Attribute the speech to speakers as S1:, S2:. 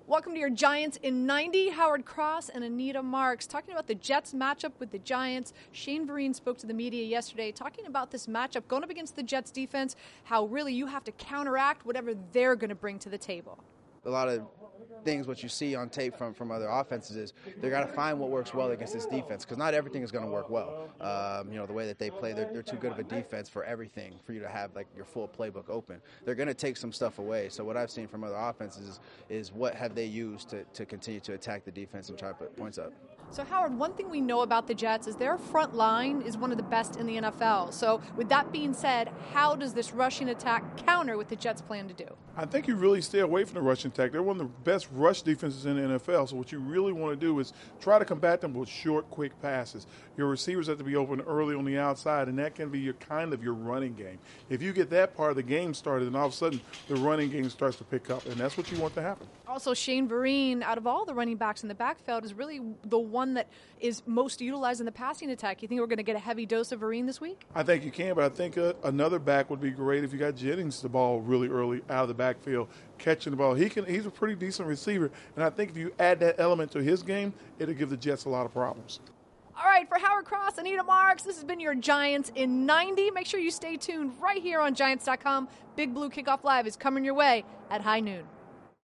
S1: Welcome to your Giants in 90. Howard Cross and Anita Marks talking about the Jets matchup with the Giants. Shane Vereen spoke to the media yesterday talking about this matchup going up against the Jets defense, how really you have to counteract whatever they're going to bring to the table.
S2: A lot of things what you see on tape from other offenses is they got to find what works well against this defense, because not everything is going to work well. The way that they play, they're too good of a defense for everything, for you to have like your full playbook open. They're going to take some stuff away. So what I've seen from other offenses is what have they used to continue to attack the defense and try to put points up.
S1: So, Howard, one thing we know about the Jets is their front line is one of the best in the NFL. So, with that being said, how does this rushing attack counter what the Jets plan to do?
S3: I think you really stay away from the rushing attack. They're one of the best rush defenses in the NFL. So what you really want to do is try to combat them with short, quick passes. Your receivers have to be open early on the outside, and that can be your running game. If you get that part of the game started, then all of a sudden the running game starts to pick up, and that's what you want to happen.
S1: Also, Shane Vereen, out of all the running backs in the backfield, is really the one that is most utilized in the passing attack. You think we're going to get a heavy dose of Vereen this week?
S3: I think you can, but I think another back would be great if you got Jennings the ball really early out of the backfield, catching the ball. He's a pretty decent receiver, and I think if you add that element to his game, it'll give the Jets a lot of problems.
S1: All right, for Howard Cross, Anita Marks, this has been your Giants in 90. Make sure you stay tuned right here on Giants.com. Big Blue Kickoff Live is coming your way at high noon.